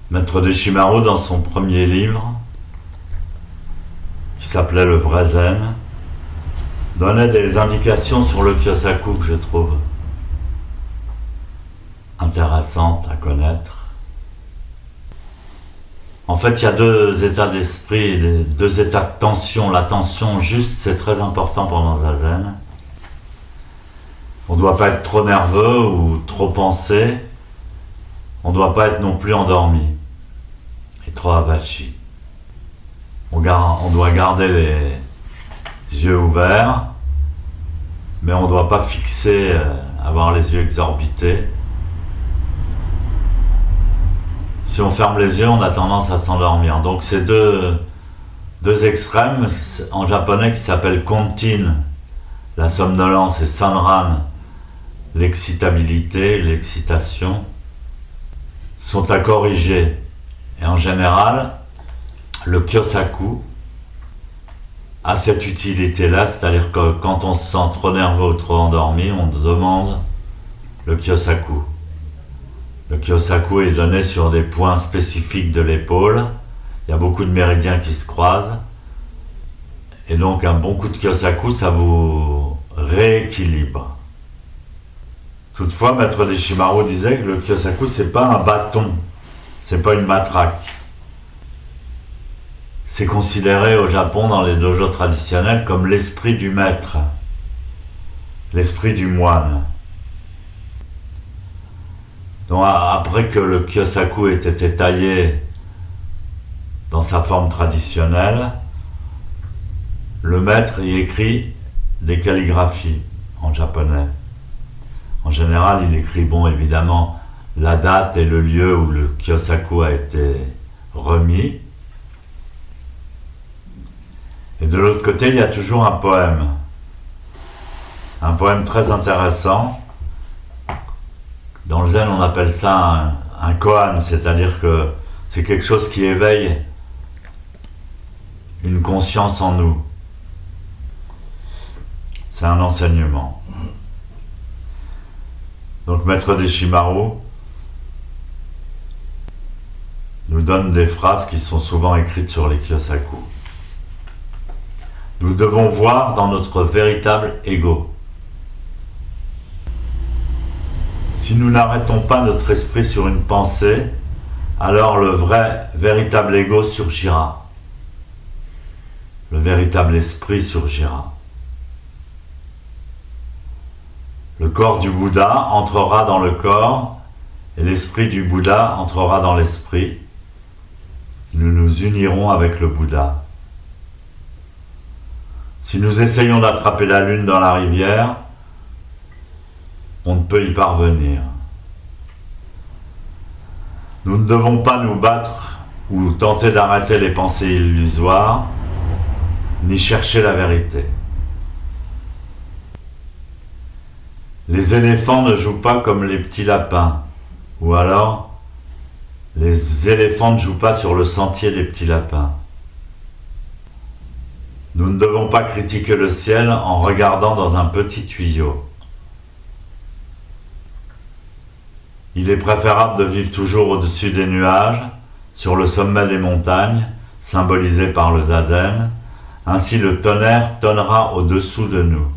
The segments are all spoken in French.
Maître Deshimaru, dans son premier livre, qui s'appelait Le vrai Zen, donnait des indications sur le Kyosaku que je trouve intéressantes à connaître. En fait, il y a deux états d'esprit, deux états de tension. La tension juste, c'est très important pendant Zazen. On ne doit pas être trop nerveux ou trop pensé. On ne doit pas être non plus endormi et trop abachi. On doit garder les yeux ouverts, mais on ne doit pas fixer, avoir les yeux exorbités. Si on ferme les yeux, on a tendance à s'endormir. Donc c'est deux extrêmes en japonais qui s'appellent kontin, la somnolence, et sanran, l'excitabilité, l'excitation, sont à corriger. Et en général, le Kyosaku a cette utilité-là, c'est-à-dire que quand on se sent trop nerveux ou trop endormi, on demande le Kyosaku. Le Kyosaku est donné sur des points spécifiques de l'épaule. Il y a beaucoup de méridiens qui se croisent. Et donc un bon coup de Kyosaku, ça vous rééquilibre. Toutefois, Maître Deshimaru disait que le Kyosaku, c'est pas un bâton, c'est pas une matraque. C'est considéré au Japon, dans les dojos traditionnels, comme l'esprit du maître, l'esprit du moine. Donc après que le Kyosaku ait été taillé dans sa forme traditionnelle, le maître y écrit des calligraphies en japonais. En général, il écrit, évidemment, la date et le lieu où le Kyosaku a été remis. Et de l'autre côté, il y a toujours un poème très intéressant. Dans le zen, on appelle ça un koan, c'est-à-dire que c'est quelque chose qui éveille une conscience en nous. C'est un enseignement. Donc Maître Deshimaru nous donne des phrases qui sont souvent écrites sur les Kyosaku. Nous devons voir dans notre véritable ego. Si nous n'arrêtons pas notre esprit sur une pensée, alors le véritable ego surgira. Le véritable esprit surgira. Le corps du Bouddha entrera dans le corps et l'esprit du Bouddha entrera dans l'esprit. Nous nous unirons avec le Bouddha. Si nous essayons d'attraper la lune dans la rivière, on ne peut y parvenir. Nous ne devons pas nous battre ou tenter d'arrêter les pensées illusoires, ni chercher la vérité. Les éléphants ne jouent pas comme les petits lapins, ou alors les éléphants ne jouent pas sur le sentier des petits lapins. Nous ne devons pas critiquer le ciel en regardant dans un petit tuyau. Il est préférable de vivre toujours au-dessus des nuages, sur le sommet des montagnes, symbolisé par le zazen. Ainsi le tonnerre tonnera au-dessous de nous.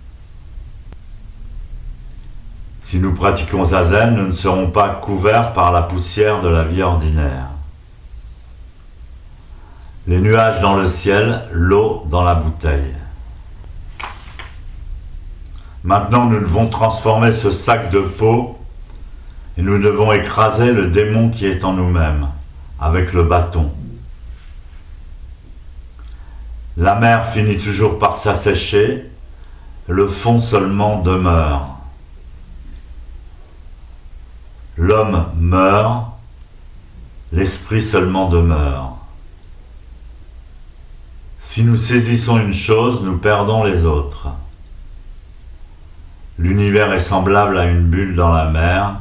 Si nous pratiquons zazen, nous ne serons pas couverts par la poussière de la vie ordinaire. Les nuages dans le ciel, l'eau dans la bouteille. Maintenant, nous devons transformer ce sac de peau et nous devons écraser le démon qui est en nous-mêmes avec le bâton. La mer finit toujours par s'assécher, le fond seulement demeure. L'homme meurt, l'esprit seulement demeure. Si nous saisissons une chose, nous perdons les autres. L'univers est semblable à une bulle dans la mer.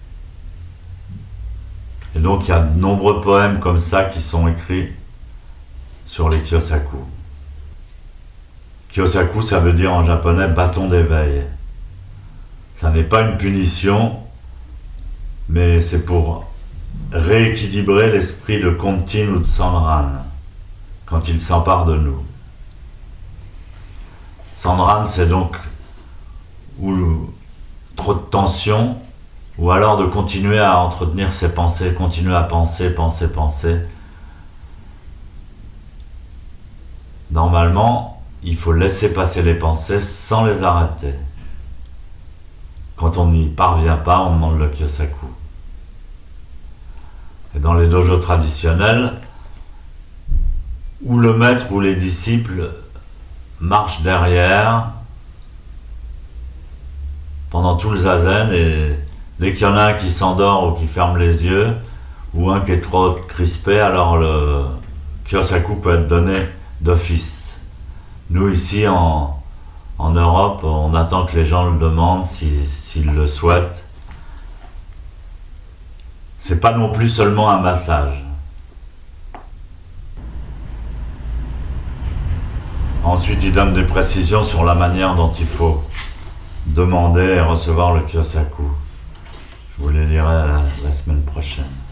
Et donc il y a de nombreux poèmes comme ça qui sont écrits sur les Kyosaku. Kyosaku, ça veut dire en japonais bâton d'éveil. Ça n'est pas une punition, mais c'est pour rééquilibrer l'esprit de Kontin ou de Sandran quand il s'empare de nous. Sandran, c'est donc ou trop de tension, ou alors de continuer à entretenir ses pensées, continuer à penser. Normalement, il faut laisser passer les pensées sans les arrêter. Quand on n'y parvient pas, on demande le Kyosaku. Et dans les dojos traditionnels, où le maître ou les disciples marchent derrière pendant tout le zazen, et dès qu'il y en a un qui s'endort ou qui ferme les yeux, ou un qui est trop crispé, alors le Kyosaku peut être donné d'office. Nous ici en Europe, on attend que les gens le demandent s'ils le souhaitent. C'est pas non plus seulement un massage. Ensuite, il donne des précisions sur la manière dont il faut demander et recevoir le Kyosaku. Je vous les lirai la semaine prochaine.